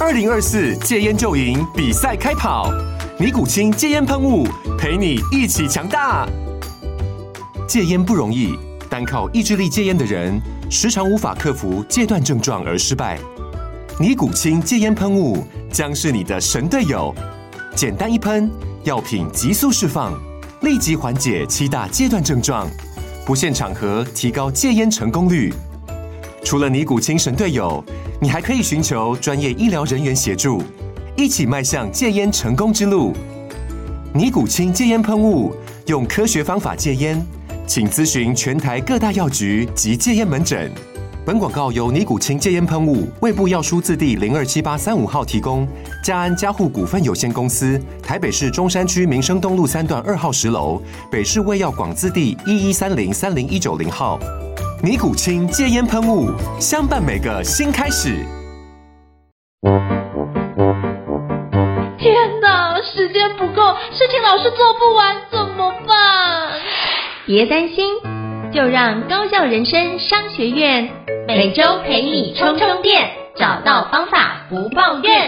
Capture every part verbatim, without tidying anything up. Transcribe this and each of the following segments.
二零二四戒烟就赢比赛开跑，尼古清戒烟喷雾陪你一起强大。戒烟不容易，单靠意志力戒烟的人，时常无法克服戒断症状而失败。尼古清戒烟喷雾将是你的神队友，简单一喷，药品急速释放，立即缓解七大戒断症状，不限场合提高戒烟成功率。除了尼古清神队友，你还可以寻求专业医疗人员协助，一起迈向戒烟成功之路。尼古清戒烟喷雾，用科学方法戒烟，请咨询全台各大药局及戒烟门诊。本广告由尼古清戒烟喷雾、卫部药书字第零二七八三五号提供，嘉安嘉护股份有限公司，台北市中山区民生东路三段二号十楼，北市卫药广字第一一三零三零一九零号。尼古清戒烟喷雾，相伴每个新开始。 天哪，时间不够，事情老是做不完，怎么办？ 别担心，就让高效人生商学院每周陪你充充电，找到方法不抱怨。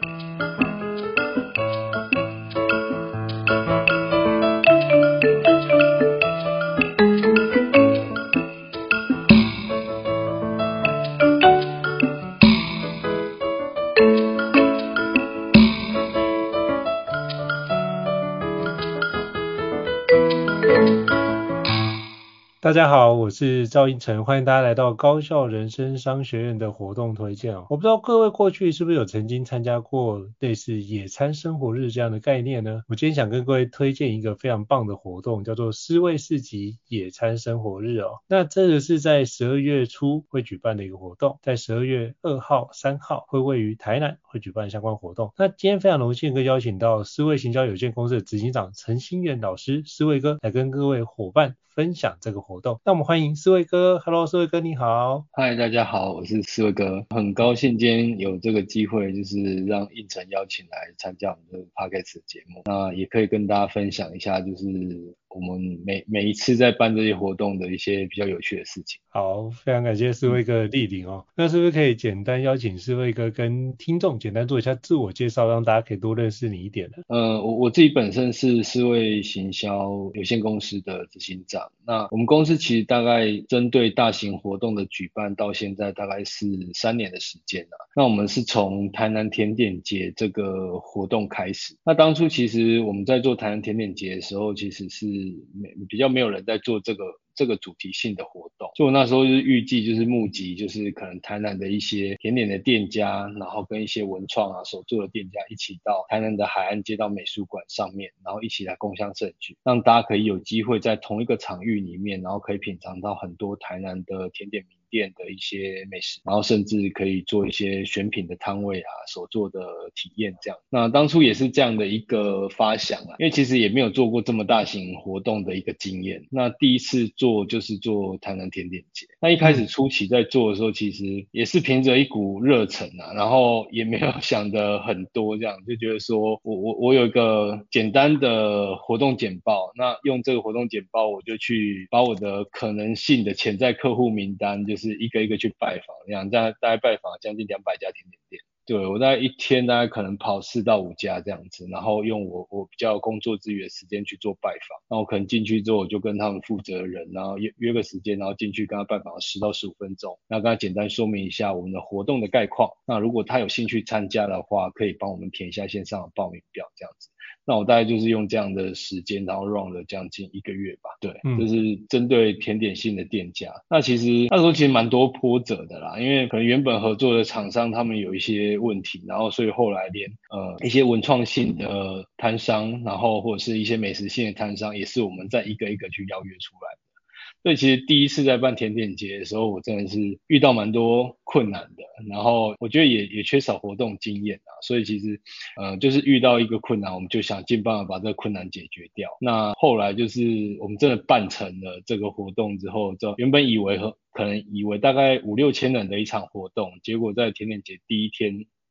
大家好，我是赵英成，欢迎大家来到高效人生商学院的活动推荐哦。我不知道各位过去是不是有曾经参加过类似野餐生活日这样的概念呢？我今天想跟各位推荐一个非常棒的活动，叫做思味市集野餐生活日哦。那这个是在十二月初会举办的一个活动，在十二月二号、三号会位于台南会举办相关活动。那今天非常荣幸可以邀请到思味行销有限公司的执行长陈兴元老师，思味哥来跟各位伙伴分享这个活动。那我们欢迎思味哥。 Hello， 思味哥你好。 嗨，大家好，我是思味哥，很高兴今天有这个机会，就是让应成邀请来参加我们这个 Podcast 的节目，那也可以跟大家分享一下，就是我们每每一次在办这些活动的一些比较有趣的事情。 好，非常感谢思味哥的莅临哦。那是不是可以简单邀请思味哥跟听众简单做一下自我介绍，让大家可以多认识你一点呢？ 呃，我我自己本身是思味行销有限公司的执行长。那我们公司其实大概针对大型活动的举办到现在大概是三年的时间了。那我们是从台南甜点节这个活动开始。那当初其实我们在做台南甜点节的时候，其实是比较没有人在做这个这个主题性的活动，所以我那时候就是预计就是募集就是可能台南的一些甜点的店家，然后跟一些文创啊手作的店家一起到台南的海岸街道美术馆上面，然后一起来共襄盛举，让大家可以有机会在同一个场域里面，然后可以品尝到很多台南的甜点名店的一些美食，然后甚至可以做一些选品的摊位啊，手作的体验这样。那当初也是这样的一个发想啊，因为其实也没有做过这么大型活动的一个经验。那第一次做就是做台南甜点节。那一开始初期在做的时候，其实也是凭着一股热忱啊，然后也没有想的很多，这样就觉得说我我我有一个简单的活动简报，那用这个活动简报我就去把我的可能性的潜在客户名单就就是一个一个去拜访，这样大概拜访将近两百家甜点店。对，我大概一天大概可能跑四到五家这样子，然后用我我比较工作之余的时间去做拜访。那我可能进去之后，我就跟他们负责人，然后约约个时间，然后进去跟他拜访十到十五分钟，然后跟他简单说明一下我们的活动的概况。那如果他有兴趣参加的话，可以帮我们填一下线上的报名表这样子。那我大概就是用这样的时间，然后 run 了将近一个月吧。对，嗯、就是针对甜点性的店家。那其实那时候其实蛮多波折的啦，因为可能原本合作的厂商他们有一些问题，然后所以后来连呃一些文创性的摊商，然后或者是一些美食性的摊商，也是我们在一个一个去邀约出来的。所以其实第一次在办甜点节的时候，我真的是遇到蛮多困难的，然后我觉得也也缺少活动经验啊，所以其实呃就是遇到一个困难，我们就想尽办法把这个困难解决掉。那后来就是我们真的办成了这个活动之后，就原本以为可能以为大概五六千人的一场活动，结果在甜点节第一天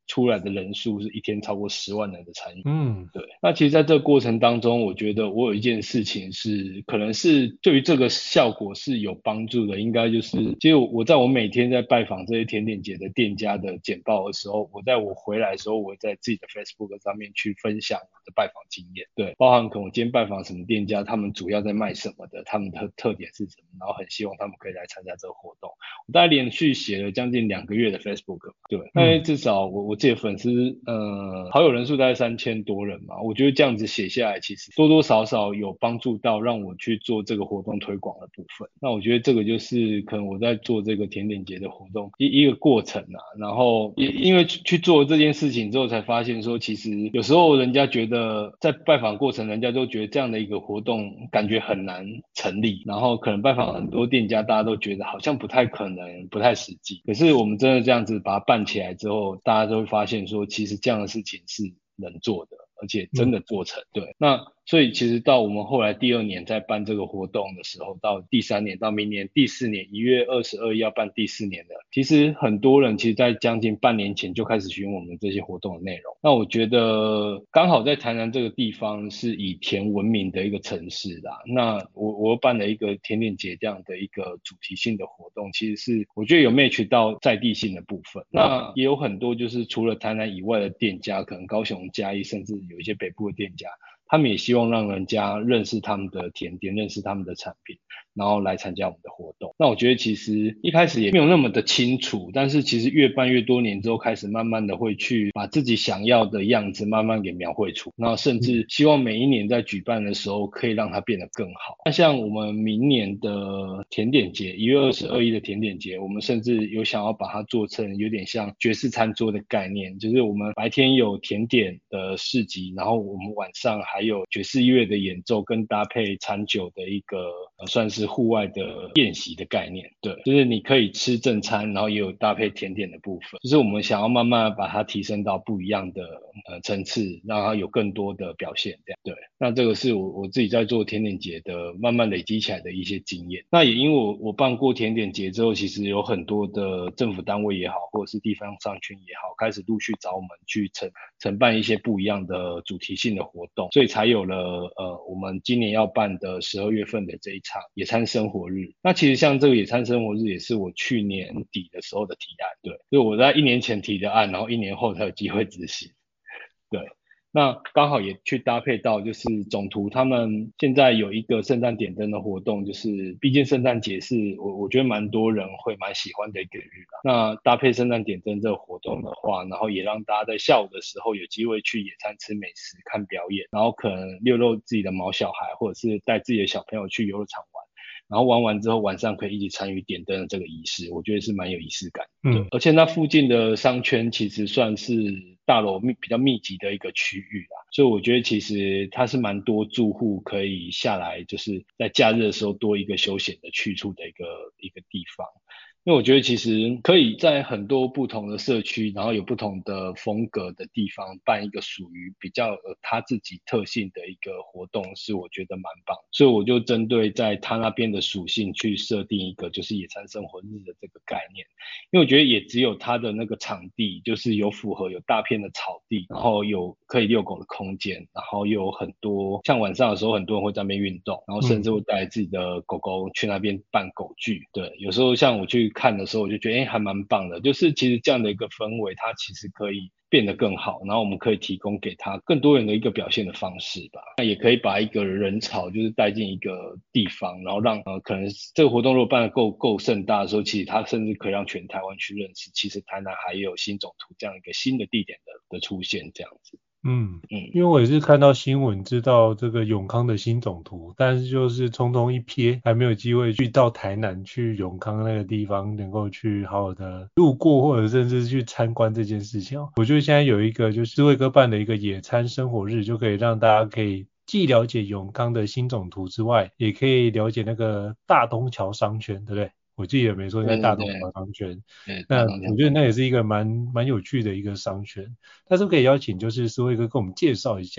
出来的人数是一天超过十万人的参与。 嗯， 对。那其实在这个过程当中，我觉得我有一件事情是可能是对于这个效果是有帮助的，应该就是其实我在我每天在拜访这些甜点节的店家的简报的时候，我在我回来的时候，我会在自己的 Facebook 上面去分享我的拜访经验，对，包含可能我今天拜访什么店家，他们主要在卖什么的，他们的特点是什么，然后很希望他们可以来参加这个活动。我大概连续写了将近两个月的 Facebook， 对，那至少我我自己的粉丝呃好友人数大概三千多人嘛，我觉得这样子写下来，其实多多少少有帮助到让我去做这个活动推广的部分。那我觉得这个就是可能我在做这个甜点节的活动一一个过程啊，然后也因为去去做这件事情之后，才发现说，其实有时候人家觉得在拜访过程，人家都觉得这样的一个活动感觉很难成立，然后可能拜访很多店家，大家都觉得好像不太可能，不太实际。可是我们真的这样子把它办起来之后，大家都会发现说，其实这样的事情是能做的，而且真的做成。对，那所以其实到我们后来第二年在办这个活动的时候，到第三年到明年第四年一月二十二要办第四年的，其实很多人其实在将近半年前就开始询问我们这些活动的内容。那我觉得刚好在台南这个地方是以甜闻名的一个城市啦，那我我办了一个甜点节这样的一个主题性的活动，其实是我觉得有 match 到在地性的部分。那也有很多就是除了台南以外的店家，可能高雄嘉义甚至有一些北部的店家，他们也希望让人家认识他们的甜点，认识他们的产品，然后来参加我们的活动。那我觉得其实一开始也没有那么的清楚，但是其实越办越多年之后，开始慢慢的会去把自己想要的样子慢慢给描绘出，那甚至希望每一年在举办的时候可以让它变得更好。那像我们明年的甜点节一月二十二日的甜点节，我们甚至有想要把它做成有点像爵士餐桌的概念，就是我们白天有甜点的市集，然后我们晚上还有爵士乐的演奏跟搭配餐酒的一个、呃、算是户外的宴席的概念。对，就是你可以吃正餐，然后也有搭配甜点的部分，就是我们想要慢慢把它提升到不一样的呃层次，让它有更多的表现这样。对，那这个是我我自己在做甜点节的慢慢累积起来的一些经验。那也因为我我办过甜点节之后，其实有很多的政府单位也好，或者是地方商圈也好，开始陆续找我们去承承办一些不一样的主题性的活动，所以才有了呃我们今年要办的十二月份的这一场野餐生活日。那其实像这个野餐生活日也是我去年底的时候的提案，对，就是我在一年前提的案，然后一年后才有机会执行。对，那刚好也去搭配到就是总图他们现在有一个圣诞点灯的活动，就是毕竟圣诞节是我我觉得蛮多人会蛮喜欢的一个日吧。那搭配圣诞点灯这个活动的话，然后也让大家在下午的时候有机会去野餐吃美食看表演，然后可能遛遛自己的毛小孩，或者是带自己的小朋友去游乐场玩，然后玩完之后晚上可以一起参与点灯的这个仪式，我觉得是蛮有仪式感的。嗯，而且那附近的商圈其实算是大楼密比较密集的一个区域啦，所以我觉得其实它是蛮多住户可以下来，就是在假日的时候多一个休闲的去处的一个一个地方。因为我觉得其实可以在很多不同的社区，然后有不同的风格的地方办一个属于比较呃他自己特性的一个活动，是我觉得蛮棒。所以我就针对在他那边的属性去设定一个就是野餐生活日的这个概念。因为我觉得也只有他的那个场地就是有符合有大片的草地，然后有可以遛狗的空间，然后又有很多像晚上的时候很多人会在那边运动，然后甚至会带自己的狗狗去那边办狗聚。对，有时候像我去看的时候，我就觉得哎、欸、还蛮棒的，就是其实这样的一个氛围，它其实可以变得更好，然后我们可以提供给他更多元的一个表现的方式吧。那也可以把一个人潮就是带进一个地方，然后让呃可能这个活动如果办得够够盛大的时候，其实它甚至可以让全台湾去认识，其实台南还有新总图这样一个新的地点的的出现这样子。 嗯嗯，因为我也是看到新闻知道这个永康的新总图，但是就是匆匆一瞥，还没有机会去到台南去永康那个地方，能够去好好的路过或者甚至去参观这件事情。我觉得现在有一个就是智慧哥办的一个野餐生活日，就可以让大家可以既了解永康的新总图之外，也可以了解那个大东桥商圈，对不对？我记得没错，应该大东桥商圈。那我觉得那也是一个蛮蛮有趣的一个商圈。但是可以邀请就是思慧哥跟我们介绍一下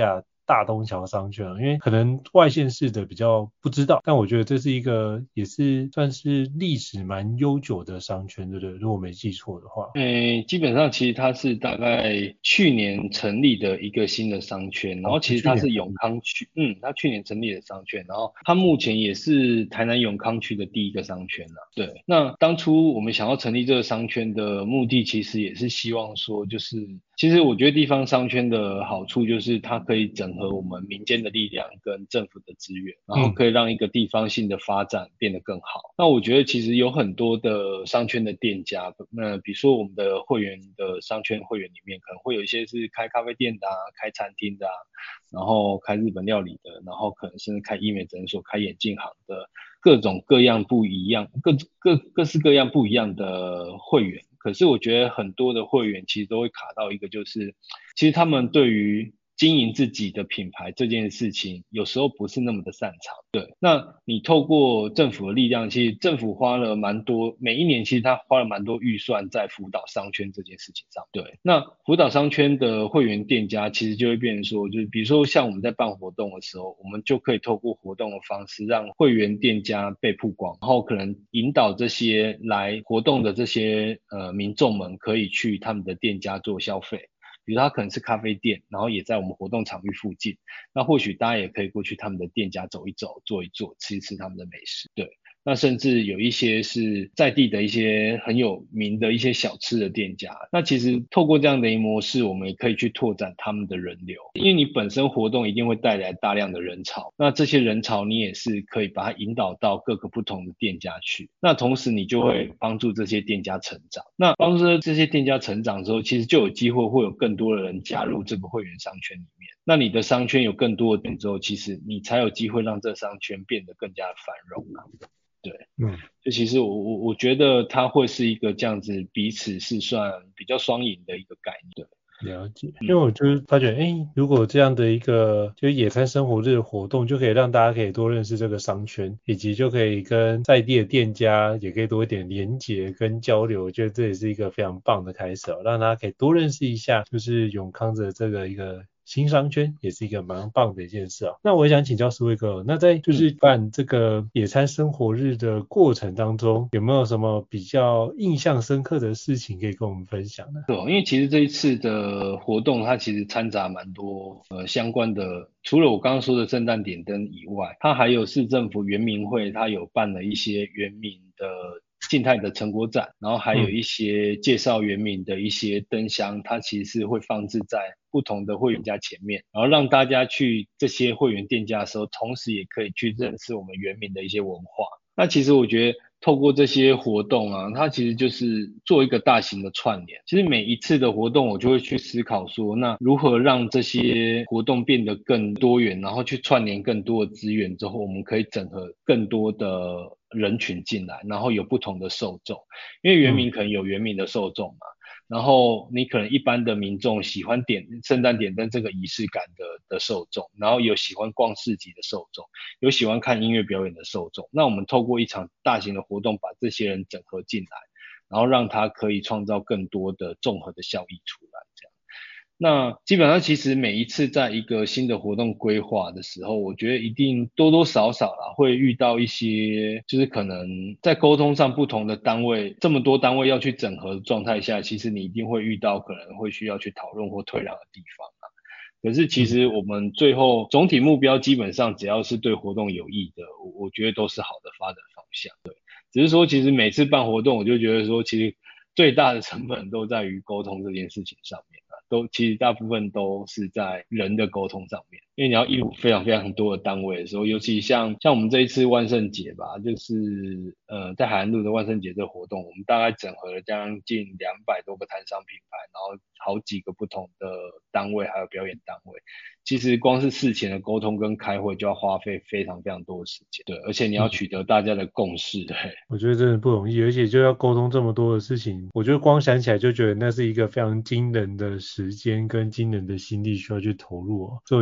大东桥商圈，因为可能外县市的比较不知道，但我觉得这是一个也是算是历史蛮悠久的商圈，对不对？如果没记错的话。 诶，基本上其实它是大概去年成立的一个新的商圈，然后其实它是永康区，嗯，它去年成立的商圈，然后它目前也是台南永康区的第一个商圈啦。对，那当初我们想要成立这个商圈的目的，其实也是希望说，就是其实我觉得地方商圈的好处就是它可以整合我们民间的力量跟政府的资源，然后可以让一个地方性的发展变得更好。嗯、那我觉得其实有很多的商圈的店家，那比如说我们的会员的商圈会员里面，可能会有一些是开咖啡店的啊，开餐厅的啊，然后开日本料理的，然后可能甚至开医美诊所、开眼镜行的，各种各样不一样，各各各式各样不一样的会员。可是我觉得很多的会员其实都会卡到一个，就是其实他们对于经营自己的品牌这件事情，有时候不是那么的擅长。对，那你透过政府的力量，其实政府花了蛮多，每一年其实他花了蛮多预算在辅导商圈这件事情上。对，那辅导商圈的会员店家，其实就会变成说，就是比如说像我们在办活动的时候，我们就可以透过活动的方式，让会员店家被曝光，然后可能引导这些来活动的这些呃民众们，可以去他们的店家做消费。比如他可能是咖啡店，然后也在我们活动场域附近，那或许大家也可以过去他们的店家走一走，坐一坐，吃一吃他们的美食。对，那甚至有一些是在地的一些很有名的一些小吃的店家，那其实透过这样的一模式，我们也可以去拓展他们的人流，因为你本身活动一定会带来大量的人潮，那这些人潮你也是可以把它引导到各个不同的店家去，那同时你就会帮助这些店家成长，那帮助这些店家成长之后，其实就有机会会有更多的人加入这个会员商圈里面，那你的商圈有更多的点之后，其实你才有机会让这商圈变得更加的繁荣啊。对，嗯，就其实我我我觉得它会是一个这样子彼此是算比较双赢的一个概念。 了解，因为我就是发觉，哎，如果这样的一个就是野餐生活日的活动，就可以让大家可以多认识这个商圈，以及就可以跟在地的店家也可以多一点连结跟交流，我觉得这也是一个非常棒的开始哦，让大家可以多认识一下，就是永康的这个一个新商圈，也是一个蛮棒的一件事啊。那我也想请教思威哥，那在就是办这个野餐生活日的过程当中，有没有什么比较印象深刻的事情可以跟我们分享呢？ 对，因为其实这一次的活动，它其实掺杂蛮多呃相关的，除了我刚刚说的圣诞点灯以外，它还有市政府原民会，它有办了一些原民的静态的成果展，然后还有一些介绍原民的一些灯箱，它其实是会放置在不同的会员家前面，然后让大家去这些会员店家的时候，同时也可以去认识我们原民的一些文化。那其实我觉得透过这些活动啊，它其实就是做一个大型的串联。其实每一次的活动，我就会去思考说，那如何让这些活动变得更多元，然后去串联更多的资源之后，我们可以整合更多的人群进来，然后有不同的受众。因为原民可能有原民的受众嘛。嗯，然后你可能一般的民众喜欢点圣诞点灯这个仪式感的的受众，然后有喜欢逛市集的受众，有喜欢看音乐表演的受众。那我们透过一场大型的活动把这些人整合进来，然后让他可以创造更多的综合的效益出来，这样。那基本上其实每一次在一个新的活动规划的时候，我觉得一定多多少少啦会遇到一些就是可能在沟通上不同的单位，这么多单位要去整合的状态下，其实你一定会遇到可能会需要去讨论或退让的地方啊。可是其实我们最后总体目标基本上只要是对活动有益的，我我觉得都是好的发展方向。对，只是说其实每次办活动我就觉得说其实最大的成本都在于沟通这件事情上面。都其实大部分都是在人的沟通上面，因为你要应付非常非常多的单位的时候，尤其像像我们这一次万圣节吧，就是呃在海岸路的万圣节这个活动，我们大概整合了将近两百多个摊商品牌，然后好几个不同的单位还有表演单位，其实光是事前的沟通跟开会就要花费非常非常多的时间，对，而且你要取得大家的共识，对， 我觉得真的不容易，而且就要沟通这么多的事情，我觉得光想起来就觉得那是一个非常惊人的时间跟惊人的心力需要去投入哦，所以我觉得思威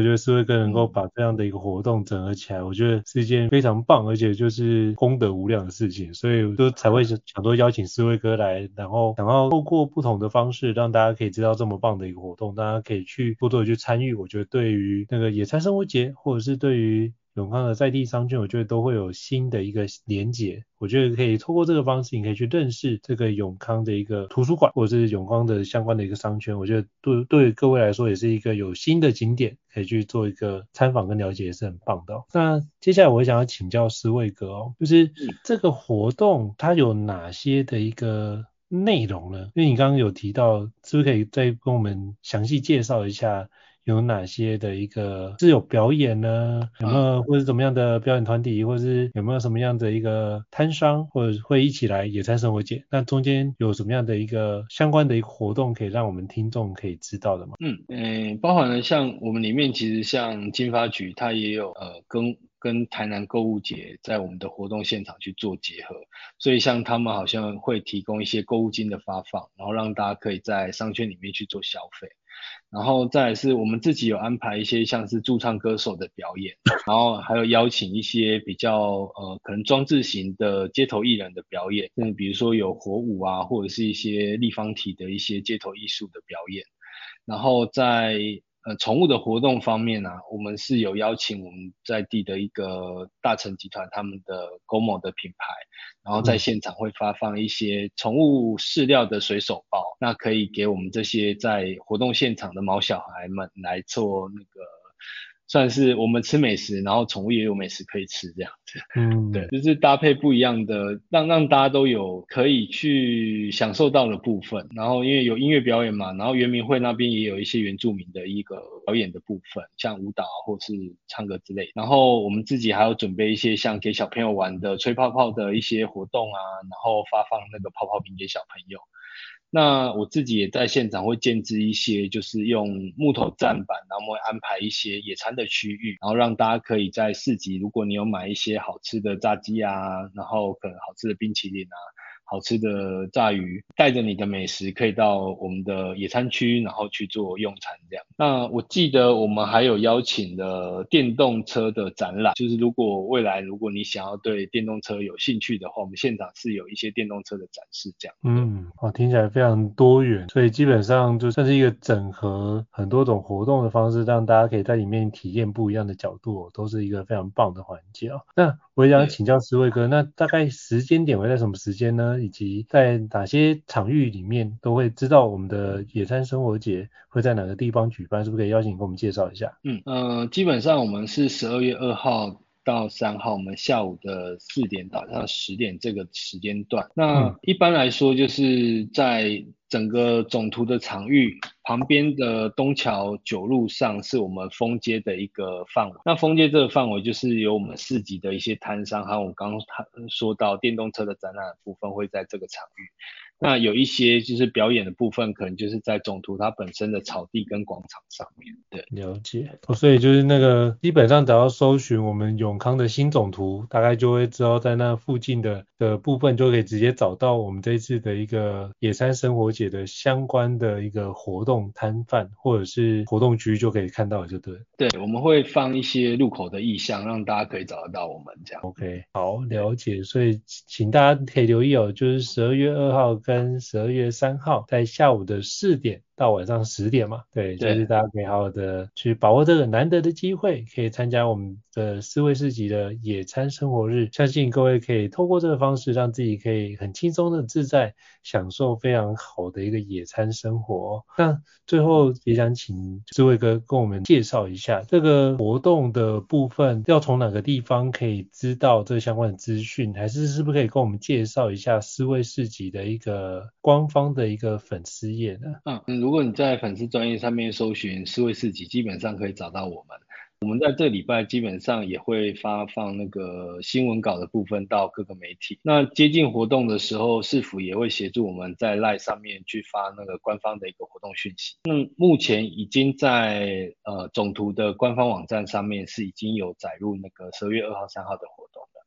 会哥能够把这样的一个活动整合起来，我觉得是一件非常棒，而且就是功德无量的事情，所以就才会想说邀请思维哥来，然后想要透过不同的方式让大家可以知道这么棒的一个活动，大家可以去多多的去参与。我觉得对于那个野餐生活节，或者是对于永康的在地商圈，我觉得都会有新的一个连结。我觉得可以透过这个方式，你可以去认识这个永康的一个图书馆，或者是永康的相关的一个商圈。我觉得对对各位来说也是一个有新的景点，可以去做一个参访跟了解，也是很棒的哦。那接下来我想要请教思卫哥哦，就是这个活动它有哪些的一个内容呢？因为你刚刚有提到，是不是可以再跟我们详细介绍一下？有哪些的一个是有表演呢？有没有或者怎么样的表演团体，或者是有没有什么样的一个摊商，或者会一起来野餐生活节？那中间有什么样的一个相关的一个活动，可以让我们听众可以知道的吗？ 嗯，诶，包含了像我们里面其实像经发局，它也有呃跟跟台南购物节在我们的活动现场去做结合，所以像他们好像会提供一些购物金的发放，然后让大家可以在商圈里面去做消费。然后再来是我们自己有安排一些像是驻唱歌手的表演，然后还有邀请一些比较呃可能装置型的街头艺人的表演，嗯，比如说有火舞啊，或者是一些立方体的一些街头艺术的表演。然后在呃宠物的活动方面啊，我们是有邀请我们在地的一个大成集团他们的 Gomo 的品牌，然后在现场会发放一些宠物饲料的随手包，那可以给我们这些在活动现场的毛小孩们来做那个算是我们吃美食，然后宠物也有美食可以吃这样子。嗯，对，就是搭配不一样的，让让大家都有可以去享受到的部分。然后因为有音乐表演嘛，然后原民会那边也有一些原住民的一个表演的部分，像舞蹈或是唱歌之类。然后我们自己还有准备一些像给小朋友玩的吹泡泡的一些活动啊，然后发放那个泡泡瓶给小朋友。那我自己也在现场会建置一些就是用木头站板，然后我们会安排一些野餐的区域，然后让大家可以在市集，如果你有买一些好吃的炸鸡啊，然后可能好吃的冰淇淋啊，好吃的炸鱼，带着你的美食可以到我们的野餐区，然后去做用餐这样。那我记得我们还有邀请了电动车的展览，就是如果未来如果你想要对电动车有兴趣的话，我们现场是有一些电动车的展示这样。 嗯，哦，听起来非常多元，所以基本上就算是一个整合很多种活动的方式，让大家可以在里面体验不一样的角度，都是一个非常棒的环节哦。那我也想请教思卫哥，那大概时间点会在什么时间呢？以及在哪些场域里面都会知道我们的野餐生活节会在哪个地方举办？是不是可以邀请跟我们介绍一下？ 嗯，呃，基本上我们是十二月二号到三号，我们下午的四点到到十点这个时间段。那一般来说，就是在整个总图的场域旁边的东桥九路上是我们封街的一个范围。那封街这个范围就是有我们市集的一些摊商，还有我刚刚说到电动车的展览的部分会在这个场域。那有一些就是表演的部分，可能就是在总图它本身的草地跟广场上面。对， 了解。哦，所以就是那个基本上只要搜寻我们永康的新总图，大概就会知道在那附近的的部分就可以直接找到我们这一次的一个野餐生活节的相关的一个活动摊贩或者是活动区就可以看到，就对。 对，我们会放一些入口的意象，让大家可以找得到我们这样。 OK， 好，了解。所以请大家可以留意哦，就是十二月二号跟十二月三号在下午的四点到晚上十点嘛，对，就是大家可以好好的去把握这个难得的机会，可以参加我们的思维市集的野餐生活日。相信各位可以透过这个方式，让自己可以很轻松的自在，享受非常好的一个野餐生活哦。那最后也想请思卫哥跟我们介绍一下这个活动的部分，要从哪个地方可以知道这相关的资讯，还是是不是可以跟我们介绍一下思维市集的一个官方的一个粉丝页呢？ 嗯，如果你在粉丝专页上面搜寻思维市集，基本上可以找到我们。我们在这礼拜基本上也会发放那个新闻稿的部分到各个媒体。那接近活动的时候，市府也会协助我们在 LINE 上面去发那个官方的一个活动讯息。那目前已经在呃总图的官方网站上面是已经有载入那个十二月二号、三号的活动了。对，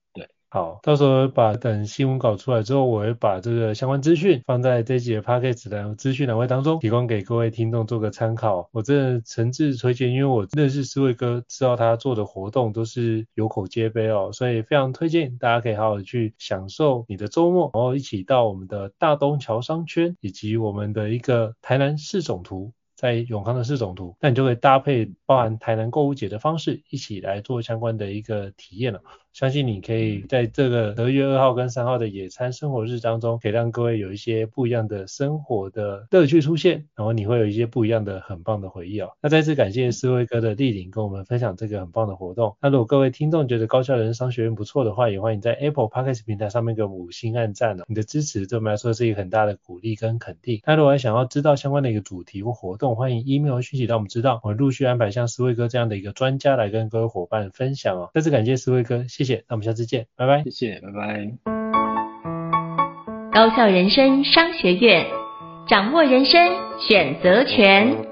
好，到时候把等新闻稿出来之后，我会把这个相关资讯放在这一集的 Podcast 的资讯栏位当中，提供给各位听众做个参考。我真的诚挚推荐，因为我认识思维哥，知道他做的活动都是有口皆碑哦，所以非常推荐大家可以好好的去享受你的周末，然后一起到我们的大东桥商圈以及我们的一个台南市总图。在永康的市总图，那你就可以搭配包含台南购物节的方式一起来做相关的一个体验了。相信你可以在这个十二月二号跟三号的野餐生活日当中，可以让各位有一些不一样的生活的乐趣出现，然后你会有一些不一样的很棒的回忆哦。那再次感谢思维哥的莅临跟我们分享这个很棒的活动。那如果各位听众觉得高效人生商学院不错的话，也欢迎在 Apple Podcast 平台上面给我们五星按赞哦。你的支持对我们来说是一个很大的鼓励跟肯定。那如果还想要知道相关的一个主题或活动，欢迎 email 讯息让我们知道，我们陆续安排像思维哥这样的一个专家来跟各位伙伴分享哦。再次感谢思维哥，谢谢，那我们下次见，拜拜。 谢谢，拜拜。 高效人生商学院，掌握人生选择权。